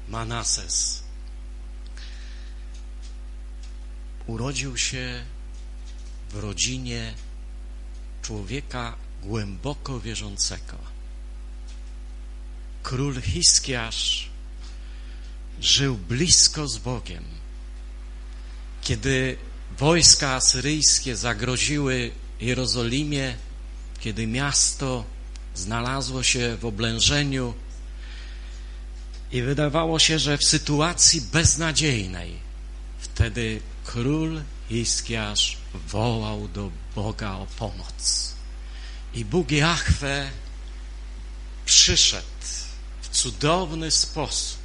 Manases urodził się w rodzinie człowieka głęboko wierzącego. Król Hiskiasz żył blisko z Bogiem. Kiedy wojska asyryjskie zagroziły Jerozolimie, kiedy miasto znalazło się w oblężeniu i wydawało się, że w sytuacji beznadziejnej, wtedy król Hiskiasz wołał do Boga o pomoc. I Bóg Jahwe przyszedł w cudowny sposób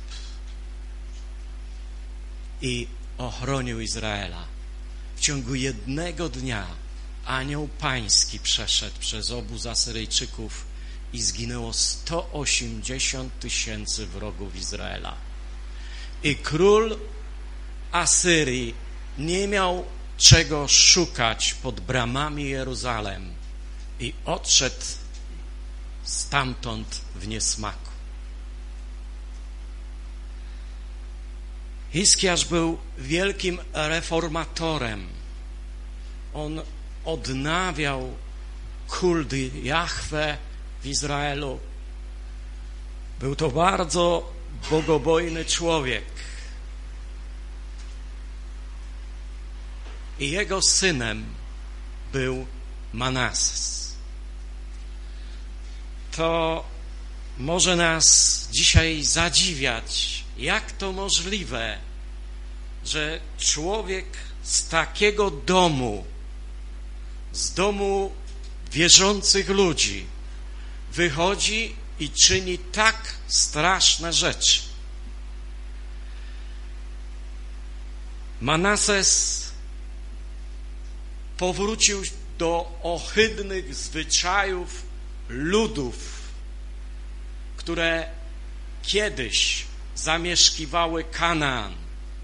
i ochronił Izraela. W ciągu jednego dnia anioł pański przeszedł przez obóz Asyryjczyków i zginęło 180 000 wrogów Izraela. I król Asyrii nie miał czego szukać pod bramami Jeruzalem i odszedł stamtąd w niesmaku. Hiskiasz był wielkim reformatorem. On odnawiał kult Jahwe w Izraelu. Był to bardzo bogobojny człowiek. I jego synem był Manases. To może nas dzisiaj zadziwiać, jak to możliwe, że człowiek z takiego domu, z domu wierzących ludzi, wychodzi i czyni tak straszne rzeczy. Manases powrócił do ohydnych zwyczajów ludów, które kiedyś zamieszkiwały Kanaan.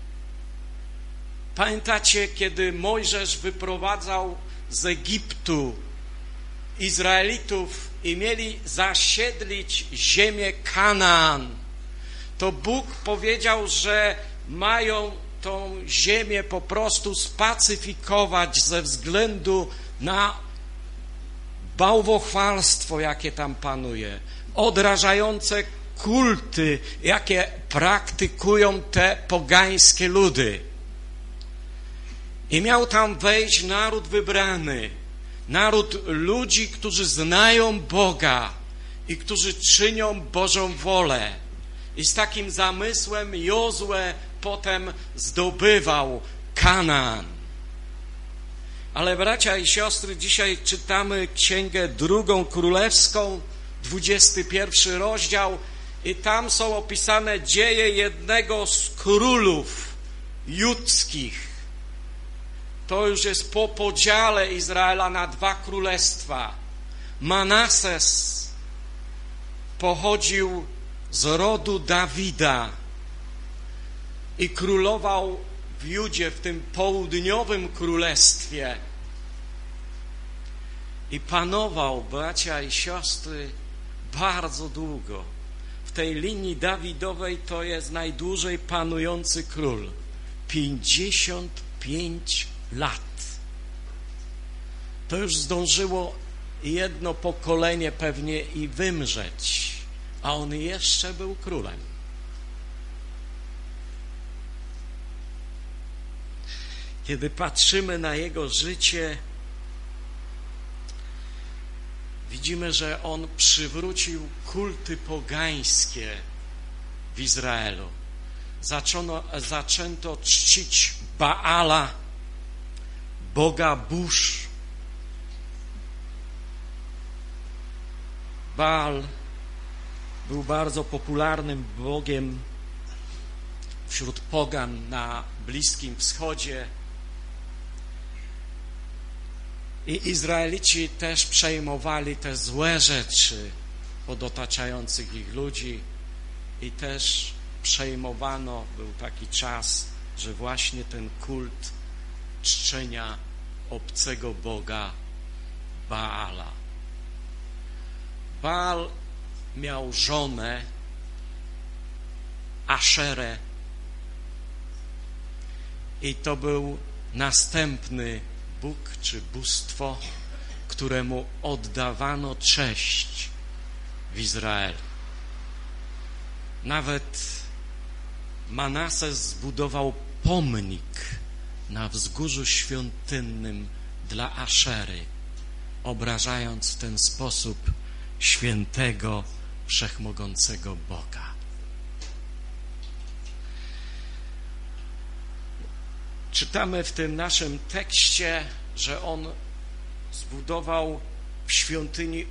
Pamiętacie, kiedy Mojżesz wyprowadzał z Egiptu Izraelitów i mieli zasiedlić ziemię Kanaan, to Bóg powiedział, że mają tą ziemię po prostu spacyfikować ze względu na bałwochwalstwo, jakie tam panuje, odrażające kulty, jakie praktykują te pogańskie ludy. I miał tam wejść naród wybrany, naród ludzi, którzy znają Boga i którzy czynią Bożą wolę. I z takim zamysłem Jozue potem zdobywał Kanaan. Ale bracia i siostry, dzisiaj czytamy Księgę 2 Królewską, 21 rozdział i tam są opisane dzieje jednego z królów judzkich. To już jest po podziale Izraela na 2 królestwa. Manases pochodził z rodu Dawida i królował w Judzie, w tym południowym królestwie. I panował, bracia i siostry, bardzo długo. W tej linii Dawidowej to jest najdłużej panujący król. 55 lat. To już zdążyło jedno pokolenie pewnie i wymrzeć, a on jeszcze był królem. Kiedy patrzymy na jego życie, widzimy, że on przywrócił kulty pogańskie w Izraelu. Zaczęto czcić Baala, boga burz. Baal był bardzo popularnym bogiem wśród pogan na Bliskim Wschodzie. I Izraelici też przejmowali te złe rzeczy od otaczających ich ludzi i też przejmowano, był taki czas, że właśnie ten kult czczenia obcego boga Baala. Baal miał żonę, Aszerę. I to był następny Bóg czy bóstwo, któremu oddawano cześć w Izraelu. Nawet Manases zbudował pomnik na wzgórzu świątynnym dla Aszery, obrażając w ten sposób świętego, wszechmogącego Boga. Czytamy w tym naszym tekście, że on zbudował w świątyni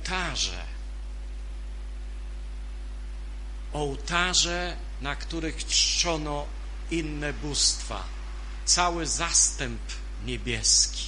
ołtarze, na których czczono inne bóstwa, cały zastęp niebieski.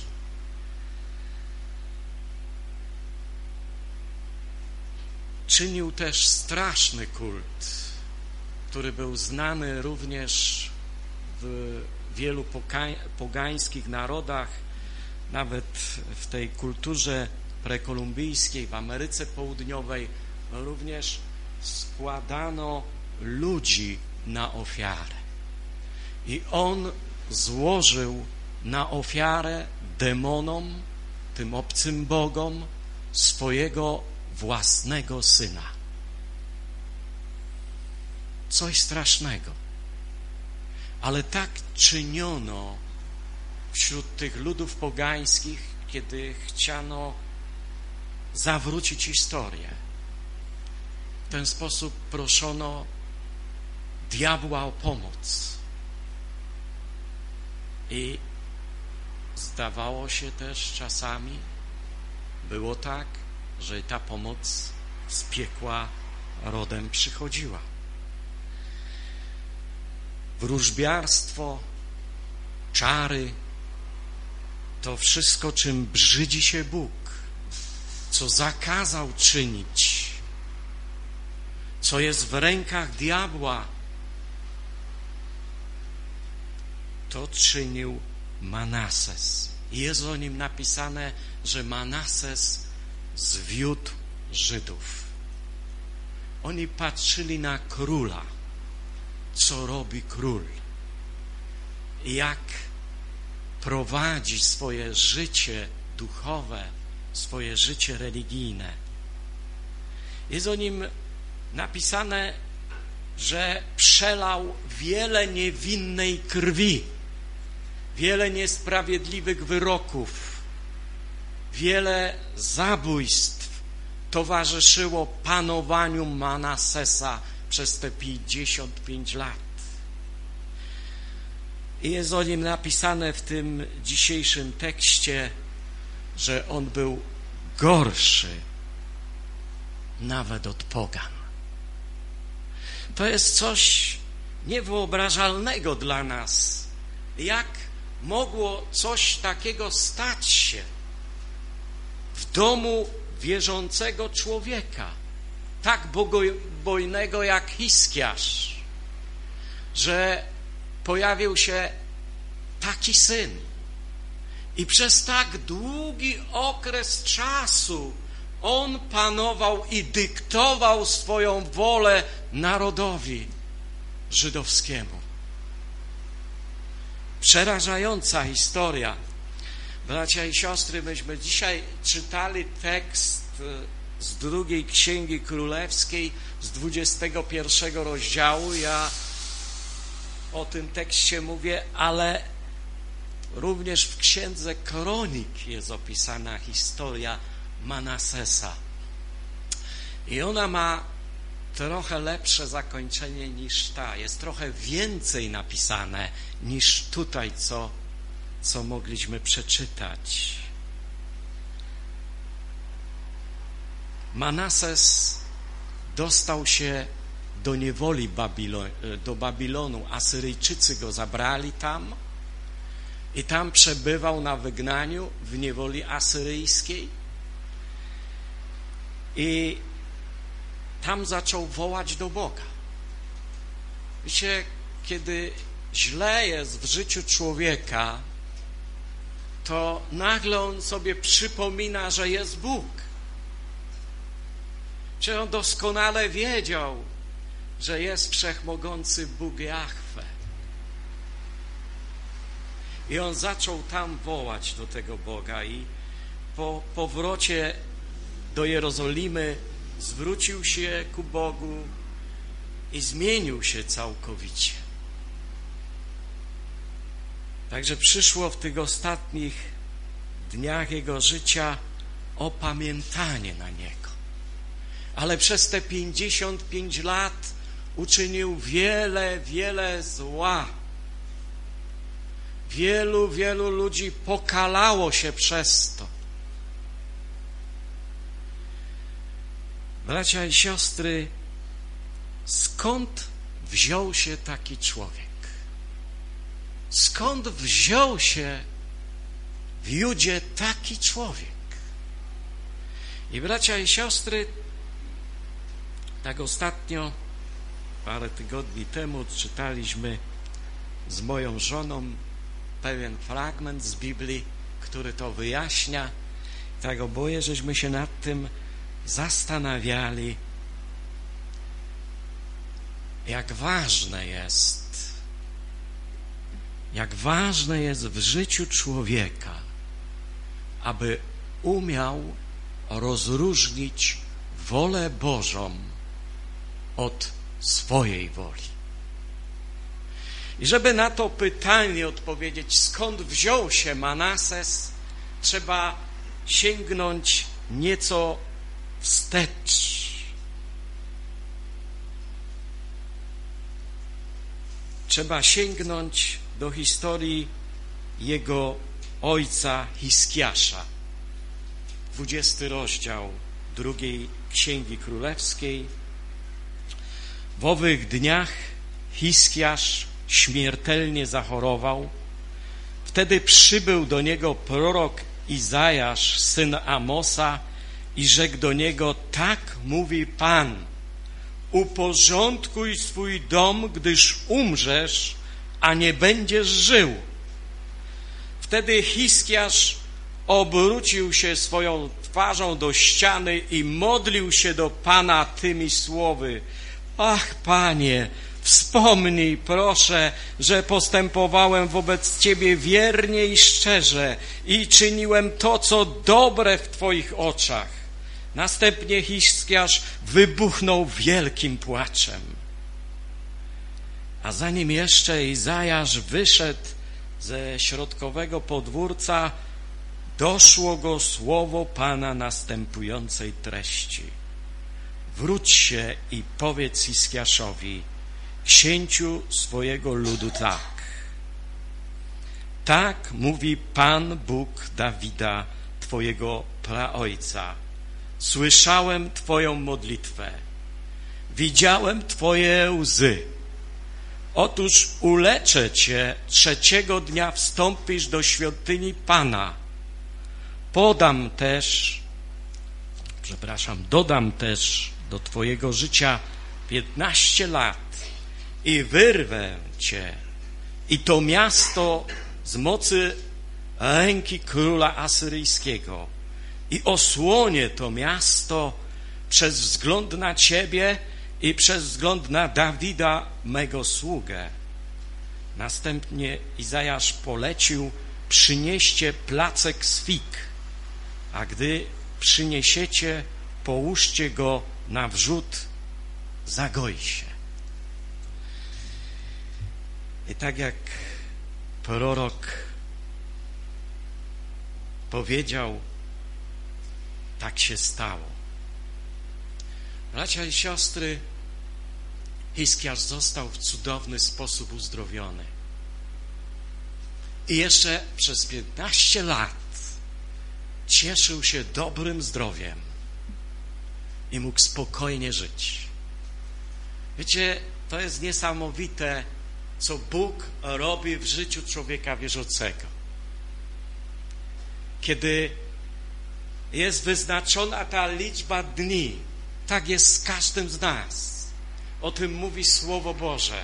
Czynił też straszny kult, który był znany również w wielu pogańskich narodach, nawet w tej kulturze prekolumbijskiej, w Ameryce Południowej również składano ludzi na ofiarę. I on złożył na ofiarę demonom, tym obcym bogom, swojego własnego syna. Coś strasznego. Ale tak czyniono wśród tych ludów pogańskich, kiedy chciano zawrócić historię. W ten sposób proszono diabła o pomoc. I zdawało się też czasami, było tak, że ta pomoc z piekła rodem przychodziła. Wróżbiarstwo, czary, to wszystko, czym brzydzi się Bóg, co zakazał czynić, co jest w rękach diabła, to czynił Manases. I jest o nim napisane, że Manases zwiódł Żydów. Oni patrzyli na króla, co robi król, jak prowadzi swoje życie duchowe, swoje życie religijne. Jest o nim napisane, że przelał wiele niewinnej krwi, wiele niesprawiedliwych wyroków, wiele zabójstw towarzyszyło panowaniu Manasesa przez te 55 lat. I jest o nim napisane w tym dzisiejszym tekście, że on był gorszy nawet od pogan. To jest coś niewyobrażalnego dla nas. Jak mogło coś takiego stać się w domu wierzącego człowieka, tak bogobojnego jak Hiskiarz, że pojawił się taki syn i przez tak długi okres czasu on panował i dyktował swoją wolę narodowi żydowskiemu. Przerażająca historia. Bracia i siostry, myśmy dzisiaj czytali tekst z 2 Księgi Królewskiej, z 21 rozdziału. Ja o tym tekście mówię, ale również w Księdze Kronik jest opisana historia Manasesa. I ona ma trochę lepsze zakończenie niż ta. Jest trochę więcej napisane niż tutaj, co mogliśmy przeczytać. Manases dostał się do niewoli do Babilonu. Asyryjczycy go zabrali tam i tam przebywał na wygnaniu w niewoli asyryjskiej i tam zaczął wołać do Boga. Wiecie, kiedy źle jest w życiu człowieka, to nagle on sobie przypomina, że jest Bóg. Czy on doskonale wiedział, że jest wszechmogący Bóg Jahwe. I on zaczął tam wołać do tego Boga i po powrocie do Jerozolimy zwrócił się ku Bogu i zmienił się całkowicie. Także przyszło w tych ostatnich dniach jego życia opamiętanie na niego. Ale przez te 55 lat uczynił wiele zła. Wielu ludzi pokalało się przez to. Bracia i siostry, skąd wziął się taki człowiek? Skąd wziął się w Judzie taki człowiek? I bracia i siostry, tak ostatnio, parę tygodni temu czytaliśmy z moją żoną pewien fragment z Biblii, który to wyjaśnia. Tak oboje żeśmy się nad tym zastanawiali, jak ważne jest w życiu człowieka, aby umiał rozróżnić wolę Bożą od swojej woli. I żeby na to pytanie odpowiedzieć, skąd wziął się Manases, trzeba sięgnąć nieco wstecz. Trzeba sięgnąć do historii jego ojca Hiskiasza. 20 rozdział 2 Księgi Królewskiej. W owych dniach Hiskiasz śmiertelnie zachorował. Wtedy przybył do niego prorok Izajasz, syn Amosa, i rzekł do niego: tak mówi Pan, uporządkuj swój dom, gdyż umrzesz, a nie będziesz żył. Wtedy Hiskiasz obrócił się swoją twarzą do ściany i modlił się do Pana tymi słowy: ach, Panie, wspomnij, proszę, że postępowałem wobec Ciebie wiernie i szczerze i czyniłem to, co dobre w Twoich oczach. Następnie Hiskiasz wybuchnął wielkim płaczem. A zanim jeszcze Izajasz wyszedł ze środkowego podwórca, doszło go słowo Pana następującej treści: wróć się i powiedz Hiskiaszowi, księciu swojego ludu, tak. Tak mówi Pan Bóg Dawida, twojego praojca. Słyszałem twoją modlitwę, widziałem twoje łzy. Otóż uleczę cię, 3. dnia wstąpisz do świątyni Pana. Dodam też do twojego życia 15 lat i wyrwę cię i to miasto z mocy ręki króla asyryjskiego i osłonię to miasto przez wzgląd na ciebie i przez wzgląd na Dawida, mego sługę. Następnie Izajasz polecił: przynieście placek z fig, a gdy przyniesiecie, połóżcie go na wrzód, zagoi się. I tak jak prorok powiedział, tak się stało. Bracia i siostry, Hiskiasz został w cudowny sposób uzdrowiony. I jeszcze przez 15 lat cieszył się dobrym zdrowiem i mógł spokojnie żyć. Wiecie, to jest niesamowite, co Bóg robi w życiu człowieka wierzącego. Kiedy jest wyznaczona ta liczba dni, tak jest z każdym z nas. O tym mówi Słowo Boże.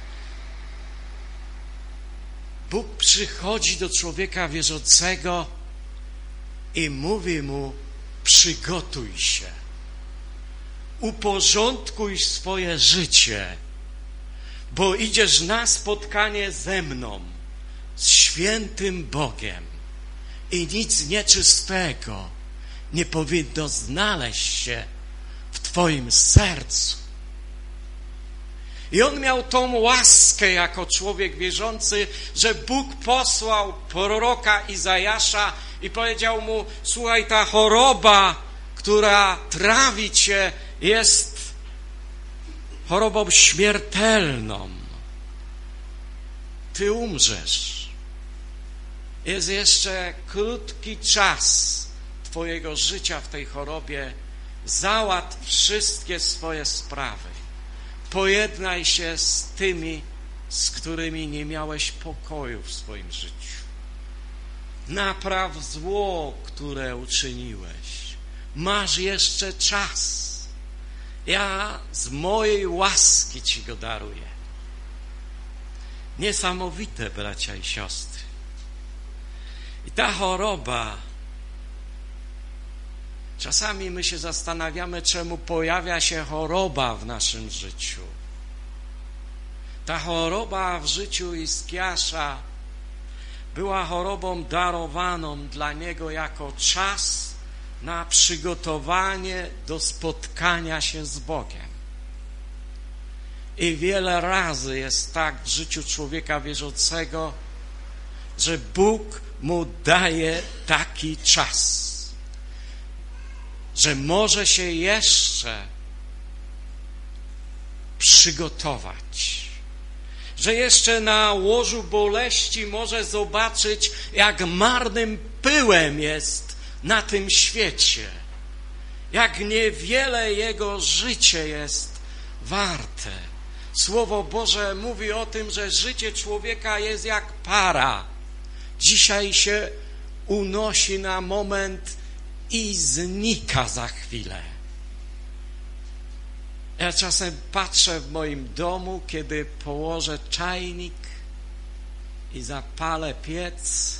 Bóg przychodzi do człowieka wierzącego i mówi mu: przygotuj się, uporządkuj swoje życie, bo idziesz na spotkanie ze mną, z świętym Bogiem i nic nieczystego nie powinno znaleźć się w twoim sercu. I on miał tą łaskę jako człowiek wierzący, że Bóg posłał proroka Izajasza i powiedział mu: słuchaj, ta choroba, która trawi cię, jest chorobą śmiertelną. Ty umrzesz. Jest jeszcze krótki czas twojego życia w tej chorobie. Załatw wszystkie swoje sprawy. Pojednaj się z tymi, z którymi nie miałeś pokoju w swoim życiu. Napraw zło, które uczyniłeś. Masz jeszcze czas. Ja z mojej łaski ci go daruję. Niesamowite, bracia i siostry. I ta choroba, czasami my się zastanawiamy, czemu pojawia się choroba w naszym życiu. Ta choroba w życiu Hiskiasza była chorobą darowaną dla niego jako czas na przygotowanie do spotkania się z Bogiem. I wiele razy jest tak w życiu człowieka wierzącego, że Bóg mu daje taki czas, że może się jeszcze przygotować, że jeszcze na łożu boleści może zobaczyć, jak marnym pyłem jest na tym świecie, jak niewiele jego życie jest warte. Słowo Boże mówi o tym, że życie człowieka jest jak para. Dzisiaj się unosi na moment i znika za chwilę. Ja czasem patrzę w moim domu, kiedy położę czajnik i zapalę piec,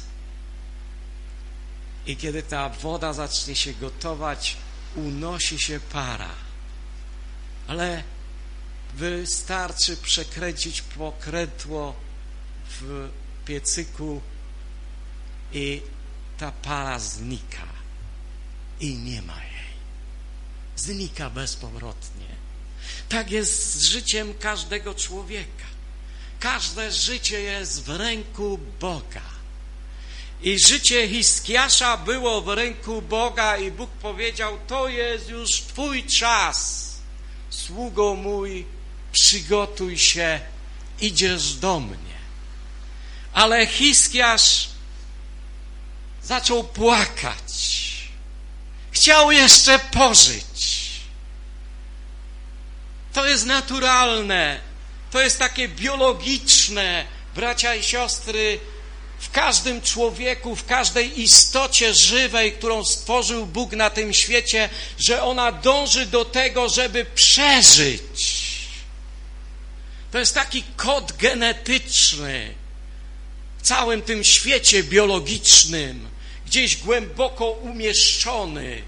i kiedy ta woda zacznie się gotować, unosi się para. Ale wystarczy przekręcić pokrętło w piecyku i ta para znika. I nie ma jej. Znika bezpowrotnie. Tak jest z życiem każdego człowieka. Każde życie jest w ręku Boga. I życie Hiskiasza było w ręku Boga i Bóg powiedział: to jest już twój czas. Sługo mój, przygotuj się, idziesz do mnie. Ale Hiskiasz zaczął płakać. Chciał jeszcze pożyć. To jest naturalne. To jest takie biologiczne, bracia i siostry, w każdym człowieku, w każdej istocie żywej, którą stworzył Bóg na tym świecie, że ona dąży do tego, żeby przeżyć. To jest taki kod genetyczny w całym tym świecie biologicznym, gdzieś głęboko umieszczony,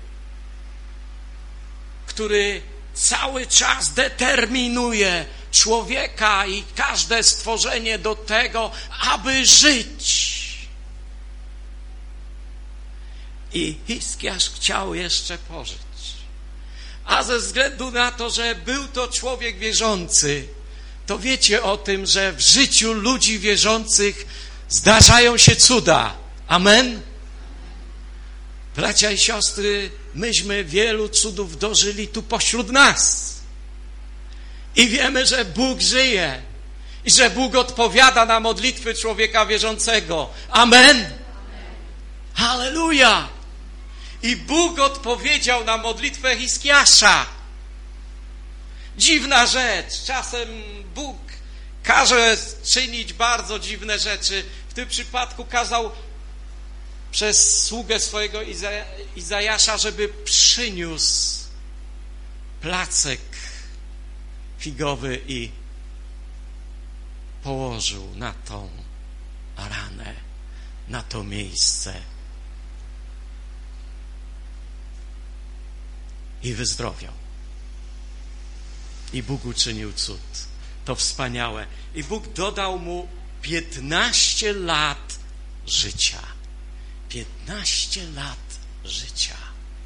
który cały czas determinuje człowieka i każde stworzenie do tego, aby żyć. I Hiskiasz chciał jeszcze pożyć. A ze względu na to, że był to człowiek wierzący, to wiecie o tym, że w życiu ludzi wierzących zdarzają się cuda. Amen? Bracia i siostry, myśmy wielu cudów dożyli tu pośród nas. I wiemy, że Bóg żyje i że Bóg odpowiada na modlitwy człowieka wierzącego. Amen? Halleluja! I Bóg odpowiedział na modlitwę Hiskiasza. Dziwna rzecz. Czasem Bóg każe czynić bardzo dziwne rzeczy. W tym przypadku kazał przez sługę swojego Izajasza, żeby przyniósł placek figowy i położył na tą ranę, na to miejsce. I wyzdrowiał. I Bóg uczynił cud. To wspaniałe. I Bóg dodał mu 15 lat życia. 15 lat życia.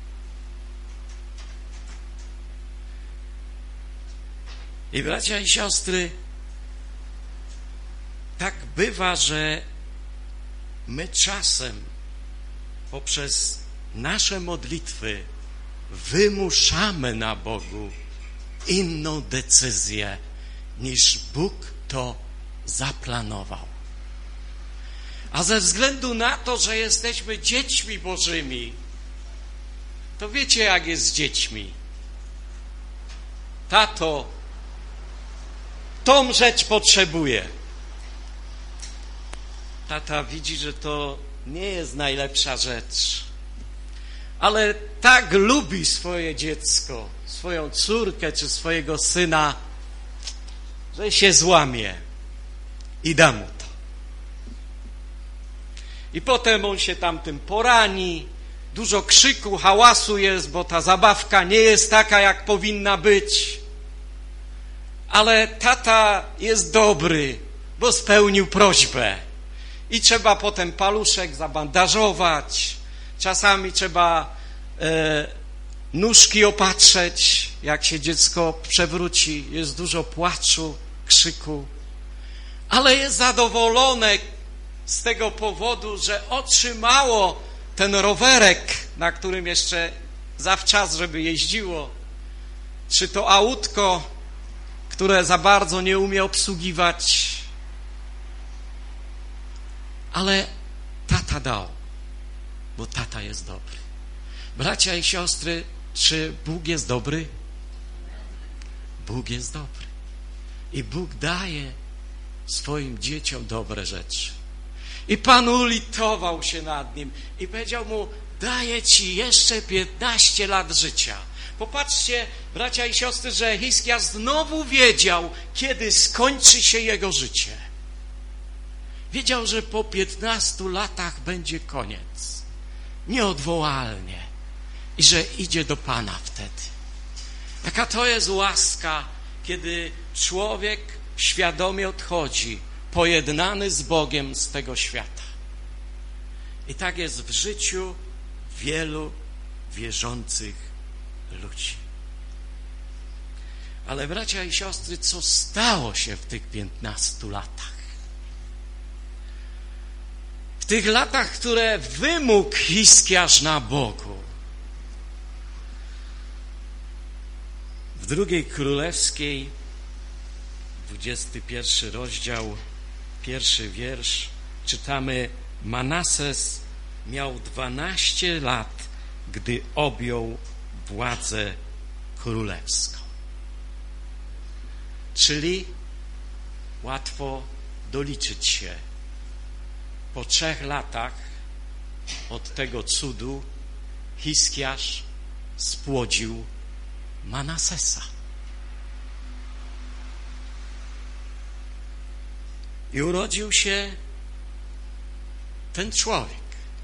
I bracia i siostry, tak bywa, że my czasem poprzez nasze modlitwy wymuszamy na Bogu inną decyzję, niż Bóg to zaplanował. A ze względu na to, że jesteśmy dziećmi Bożymi, to wiecie, jak jest z dziećmi. Tato, tą rzecz potrzebuje. Tata widzi, że to nie jest najlepsza rzecz, ale tak lubi swoje dziecko, swoją córkę czy swojego syna, że się złamie i da mu to. I potem on się tamtym porani, dużo krzyku, hałasu jest, bo ta zabawka nie jest taka, jak powinna być. Ale tata jest dobry, bo spełnił prośbę. I trzeba potem paluszek zabandażować, czasami trzeba nóżki opatrzeć, jak się dziecko przewróci, jest dużo płaczu, krzyku, ale jest zadowolone z tego powodu, że otrzymało ten rowerek, na którym jeszcze zawczas, żeby jeździło, czy to autko, które za bardzo nie umie obsługiwać, ale tata dał, bo tata jest dobry. Bracia i siostry, czy Bóg jest dobry? Bóg jest dobry. I Bóg daje swoim dzieciom dobre rzeczy. I Pan ulitował się nad nim i powiedział mu, daję ci jeszcze 15 lat życia. Popatrzcie, bracia i siostry, że Hiskiasz znowu wiedział, kiedy skończy się jego życie. Wiedział, że po 15 latach będzie koniec. Nieodwołalnie. I że idzie do Pana wtedy. Jaka to jest łaska, kiedy człowiek świadomie odchodzi, pojednany z Bogiem z tego świata. I tak jest w życiu wielu wierzących ludzi. Ale bracia i siostry, co stało się w tych 15 latach? W tych latach, które wymógł Hiskiasz na Bogu. W 2 Królewskiej, 21 rozdział, 1 wiersz, czytamy: Manases miał 12 lat, gdy objął władzę królewską. Czyli łatwo doliczyć się. Po 3 latach od tego cudu Hiskiasz spłodził Manasesa. I urodził się ten człowiek.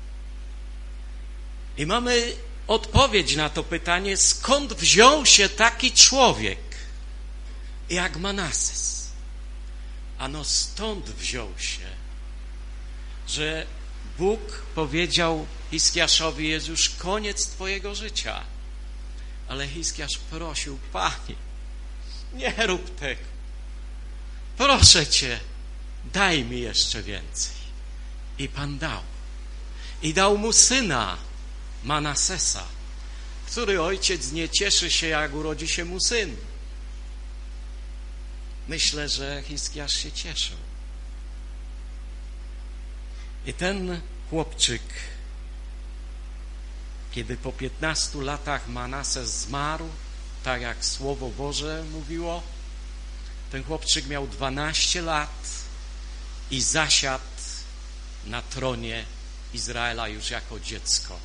I mamy odpowiedź na to pytanie, skąd wziął się taki człowiek jak Manases. Ano stąd wziął się, że Bóg powiedział Hiskiaszowi, jest już koniec twojego życia. Ale Hiskiasz prosił, Panie, nie rób tego. Proszę Cię, daj mi jeszcze więcej. I Pan dał. I dał mu syna, Manasesa, który ojciec nie cieszy się, jak urodzi się mu syn. Myślę, że Hiskiasz się cieszył. I ten chłopczyk, kiedy po 15 latach Manases zmarł, tak jak Słowo Boże mówiło, ten chłopczyk miał 12 lat i zasiadł na tronie Izraela już jako dziecko.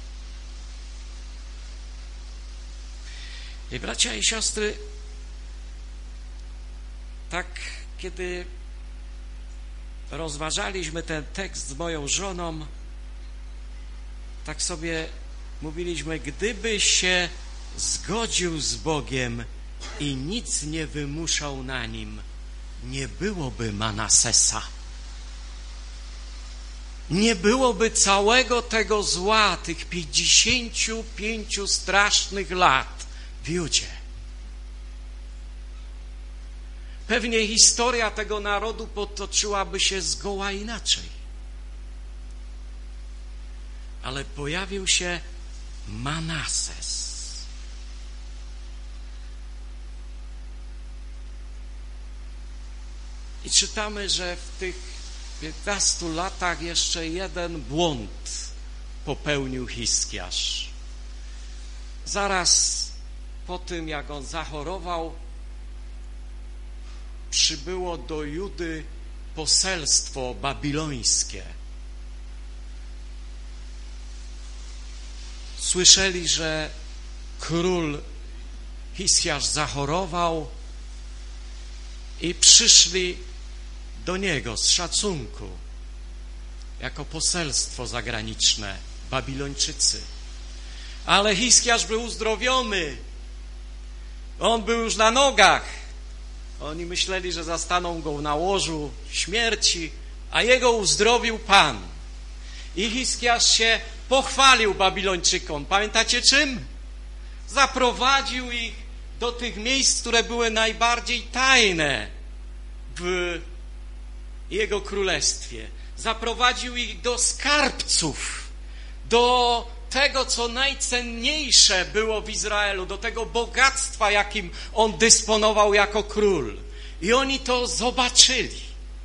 I bracia i siostry, tak kiedy rozważaliśmy ten tekst z moją żoną, tak sobie mówiliśmy, gdyby się zgodził z Bogiem i nic nie wymuszał na nim, nie byłoby Manasesa. Nie byłoby całego tego zła, tych 55 strasznych lat w Judzie. Pewnie historia tego narodu potoczyłaby się zgoła inaczej. Ale pojawił się Manases. I czytamy, że w tych 15 latach jeszcze jeden błąd popełnił Hiskiasz. Zaraz po tym, jak on zachorował, przybyło do Judy poselstwo babilońskie. Słyszeli, że król Hiskiasz zachorował i przyszli do niego z szacunku, jako poselstwo zagraniczne, Babilończycy. Ale Hiskiasz był uzdrowiony. On był już na nogach. Oni myśleli, że zastaną go na łożu śmierci, a jego uzdrowił Pan. I Hiskiasz się pochwalił Babilończykom. Pamiętacie czym? Zaprowadził ich do tych miejsc, które były najbardziej tajne w jego królestwie. Zaprowadził ich do skarbców, do tego, co najcenniejsze było w Izraelu, do tego bogactwa, jakim on dysponował jako król. I oni to zobaczyli.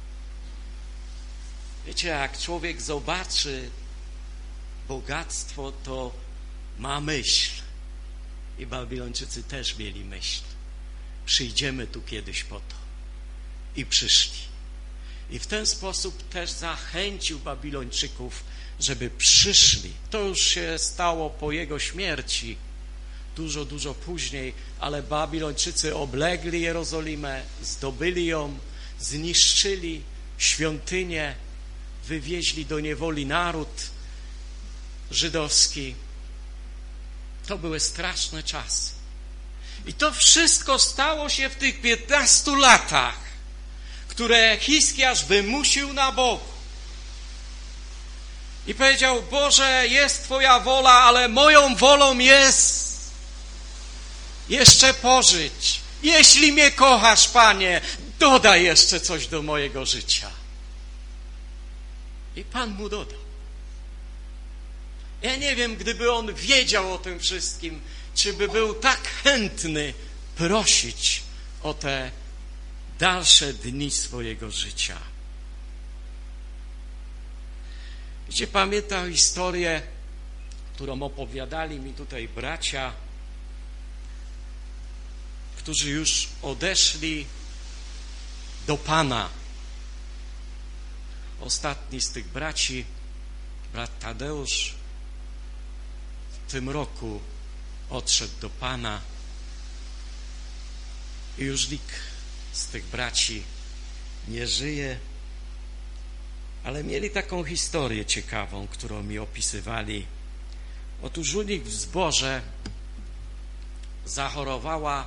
Wiecie, jak człowiek zobaczy bogactwo, to ma myśl. I Babilończycy też mieli myśl. Przyjdziemy tu kiedyś po to. I przyszli. I w ten sposób też zachęcił Babilończyków, żeby przyszli. To już się stało po jego śmierci, dużo później, ale Babilończycy oblegli Jerozolimę, zdobyli ją, zniszczyli świątynię, wywieźli do niewoli naród żydowski. To były straszne czasy. I to wszystko stało się w tych 15 latach, które Hiskiasz wymusił na Bogu. I powiedział: Boże, jest Twoja wola, ale moją wolą jest jeszcze pożyć. Jeśli mnie kochasz, Panie, dodaj jeszcze coś do mojego życia. I Pan mu dodał. Ja nie wiem, gdyby on wiedział o tym wszystkim, czy by był tak chętny prosić o te dalsze dni swojego życia. Wiecie, pamiętam historię, którą opowiadali mi tutaj bracia, którzy już odeszli do Pana. Ostatni z tych braci, brat Tadeusz, w tym roku odszedł do Pana i już nikt z tych braci nie żyje, ale mieli taką historię ciekawą, którą mi opisywali. Otóż u nich w zborze zachorowała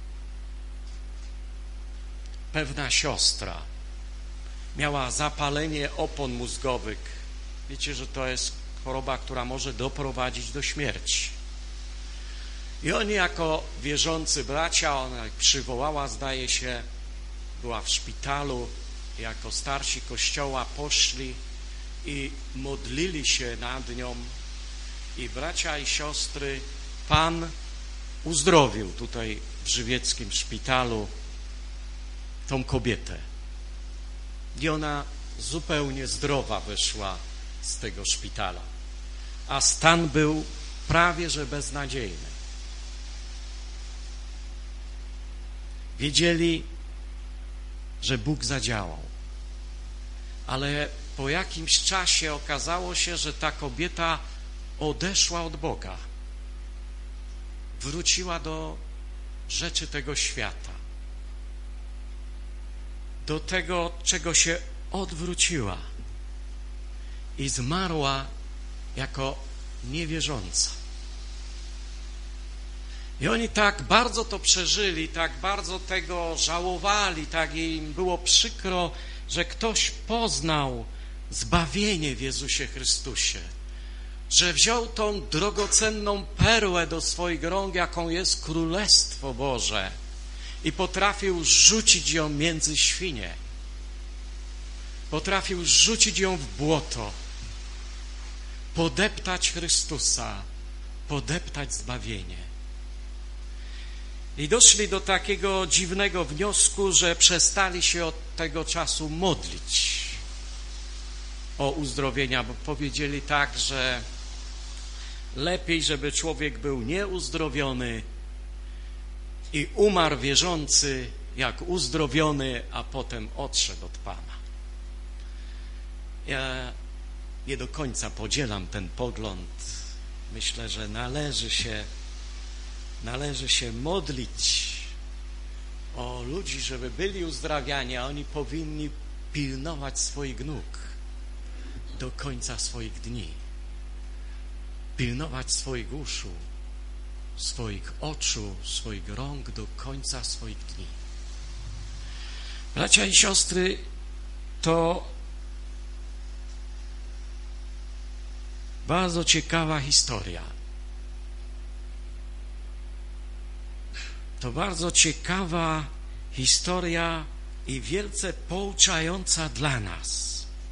pewna siostra. Miała zapalenie opon mózgowych. Wiecie, że to jest choroba, która może doprowadzić do śmierci. I oni jako wierzący bracia, ona przywołała, zdaje się, była w szpitalu, jako starsi Kościoła poszli i modlili się nad nią. I bracia i siostry, Pan uzdrowił tutaj w żywieckim szpitalu tą kobietę. I ona zupełnie zdrowa wyszła z tego szpitala. A stan był prawie że beznadziejny. Wiedzieli, że Bóg zadziałał. Ale po jakimś czasie okazało się, że ta kobieta odeszła od Boga. Wróciła do rzeczy tego świata. Do tego, czego się odwróciła. I zmarła jako niewierząca. I oni tak bardzo to przeżyli, tak bardzo tego żałowali, tak im było przykro, że ktoś poznał zbawienie w Jezusie Chrystusie, że wziął tą drogocenną perłę do swoich rąk, jaką jest Królestwo Boże, i potrafił rzucić ją między świnie. Potrafił rzucić ją w błoto, podeptać Chrystusa, podeptać zbawienie. I doszli do takiego dziwnego wniosku, że przestali się od tego czasu modlić o uzdrowienia, bo powiedzieli tak, że lepiej, żeby człowiek był nieuzdrowiony i umarł wierzący, jak uzdrowiony, a potem odszedł od Pana. Ja nie do końca podzielam ten pogląd. Myślę, że należy się modlić o ludzi, żeby byli uzdrawiani, a oni powinni pilnować swoich nóg do końca swoich dni. Pilnować swoich uszu, swoich oczu, swoich rąk do końca swoich dni. Bracia i siostry, to bardzo ciekawa historia. To bardzo ciekawa historia i wielce pouczająca dla nas.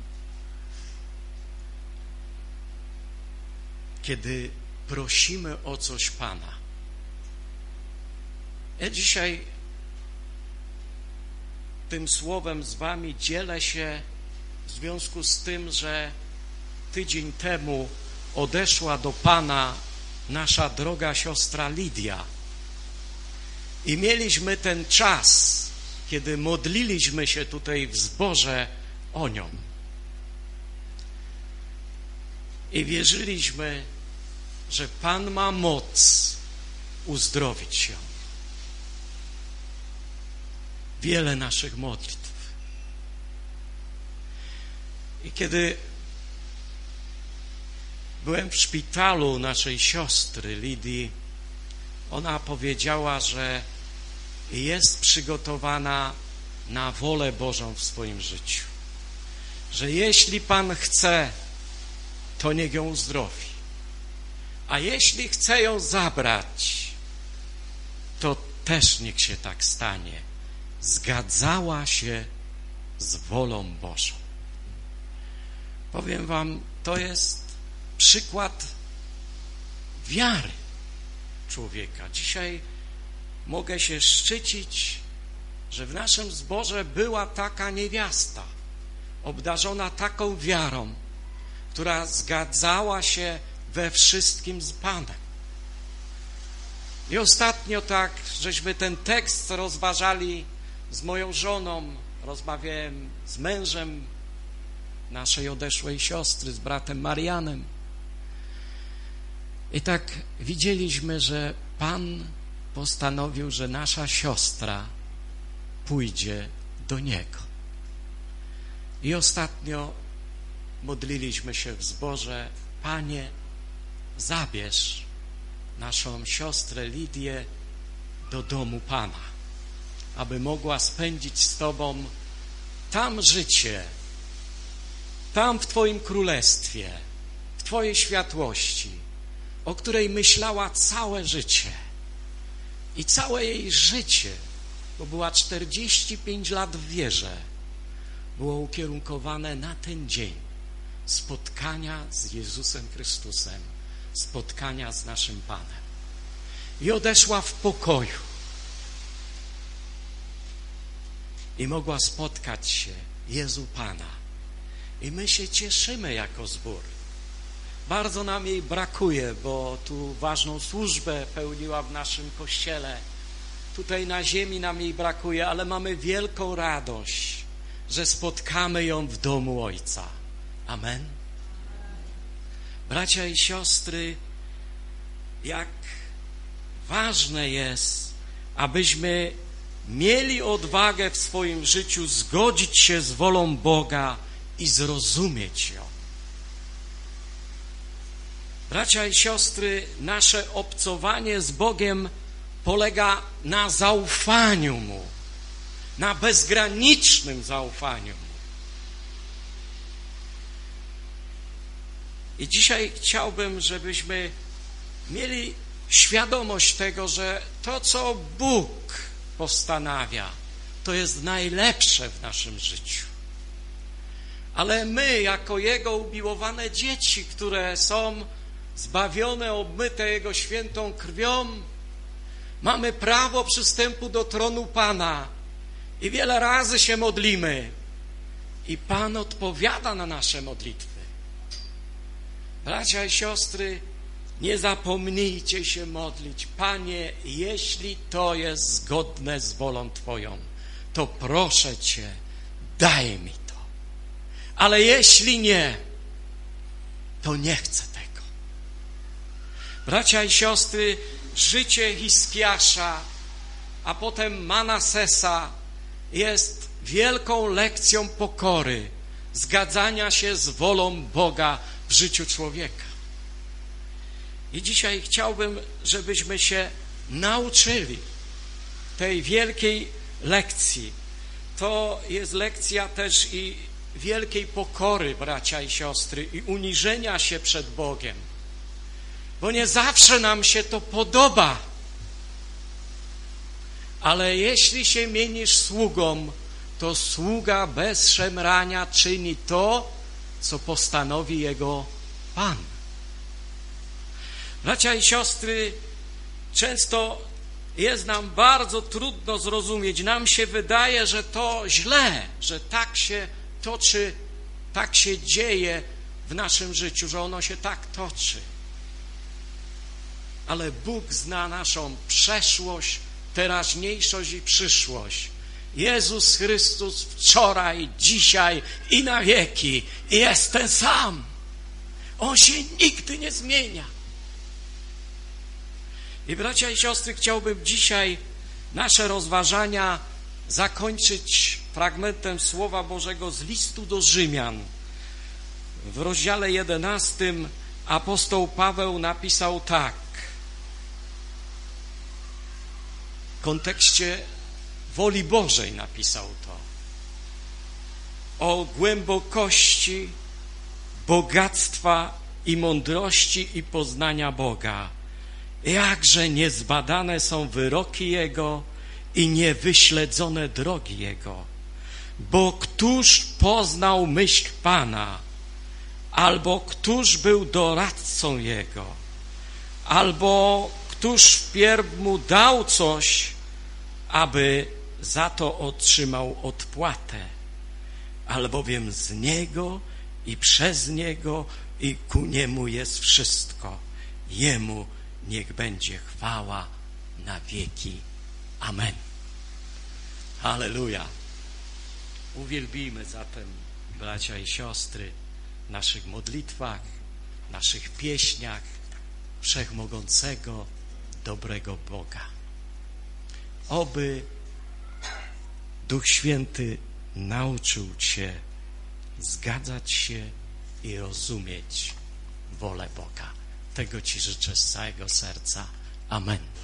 Kiedy prosimy o coś Pana. Ja dzisiaj tym słowem z wami dzielę się w związku z tym, że tydzień temu odeszła do Pana nasza droga siostra Lidia. I mieliśmy ten czas, kiedy modliliśmy się tutaj w zborze o nią. I wierzyliśmy, że Pan ma moc uzdrowić ją. Wiele naszych modlitw. I kiedy byłem w szpitalu naszej siostry Lidii, ona powiedziała, że jest przygotowana na wolę Bożą w swoim życiu. Że jeśli Pan chce, to niech ją uzdrowi. A jeśli chce ją zabrać, to też niech się tak stanie. Zgadzała się z wolą Bożą. Powiem wam, to jest przykład wiary człowieka. Dzisiaj mogę się szczycić, że w naszym zborze była taka niewiasta, obdarzona taką wiarą, która zgadzała się we wszystkim z Panem. I ostatnio tak, żeśmy ten tekst rozważali z moją żoną, rozmawiałem z mężem naszej odeszłej siostry, z bratem Marianem. I tak widzieliśmy, że Pan postanowił, że nasza siostra pójdzie do Niego. I ostatnio modliliśmy się w zborze: Panie, zabierz naszą siostrę Lidię do domu Pana, aby mogła spędzić z Tobą tam życie, tam w Twoim królestwie, w Twojej światłości, o której myślała całe życie. I całe jej życie, bo była 45 lat w wierze, było ukierunkowane na ten dzień spotkania z Jezusem Chrystusem, spotkania z naszym Panem. I odeszła w pokoju. I mogła spotkać się Jezu Pana. I my się cieszymy jako zbór. Bardzo nam jej brakuje, bo tu ważną służbę pełniła w naszym kościele. Tutaj na ziemi nam jej brakuje, ale mamy wielką radość, że spotkamy ją w domu Ojca. Amen. Bracia i siostry, jak ważne jest, abyśmy mieli odwagę w swoim życiu zgodzić się z wolą Boga i zrozumieć ją. Bracia i siostry, nasze obcowanie z Bogiem polega na zaufaniu Mu, na bezgranicznym zaufaniu Mu. I dzisiaj chciałbym, żebyśmy mieli świadomość tego, że to, co Bóg postanawia, to jest najlepsze w naszym życiu. Ale my, jako Jego umiłowane dzieci, które są zbawione, obmyte Jego świętą krwią, mamy prawo przystępu do tronu Pana i wiele razy się modlimy i Pan odpowiada na nasze modlitwy. Bracia i siostry, nie zapomnijcie się modlić. Panie, jeśli to jest zgodne z wolą Twoją, to proszę Cię, daj mi to. Ale jeśli nie, to nie chcę tego. Bracia i siostry, życie Hiskiasza, a potem Manasesa jest wielką lekcją pokory, zgadzania się z wolą Boga w życiu człowieka. I dzisiaj chciałbym, żebyśmy się nauczyli tej wielkiej lekcji. To jest lekcja też i wielkiej pokory, bracia i siostry, i uniżenia się przed Bogiem. Bo nie zawsze nam się to podoba. Ale jeśli się mienisz sługą, to sługa bez szemrania czyni to, co postanowi jego Pan. Bracia i siostry, często jest nam bardzo trudno zrozumieć. Nam się wydaje, że to źle, że tak się toczy, tak się dzieje w naszym życiu, że ono się tak toczy. Ale Bóg zna naszą przeszłość, teraźniejszość i przyszłość. Jezus Chrystus wczoraj, dzisiaj i na wieki jest ten sam. On się nigdy nie zmienia. I bracia i siostry, chciałbym dzisiaj nasze rozważania zakończyć fragmentem Słowa Bożego z listu do Rzymian. W rozdziale 11 apostoł Paweł napisał tak. W kontekście woli Bożej napisał to. O głębokości, bogactwa i mądrości i poznania Boga. Jakże niezbadane są wyroki Jego i niewyśledzone drogi Jego. Bo któż poznał myśl Pana, albo któż był doradcą Jego, albo któż wpierw Mu dał coś, aby za to otrzymał odpłatę. Albowiem z Niego i przez Niego i ku Niemu jest wszystko. Jemu niech będzie chwała na wieki. Amen. Halleluja. Uwielbijmy zatem, bracia i siostry, w naszych modlitwach, w naszych pieśniach wszechmogącego, dobrego Boga. Oby Duch Święty nauczył Cię zgadzać się i rozumieć wolę Boga. Tego Ci życzę z całego serca. Amen.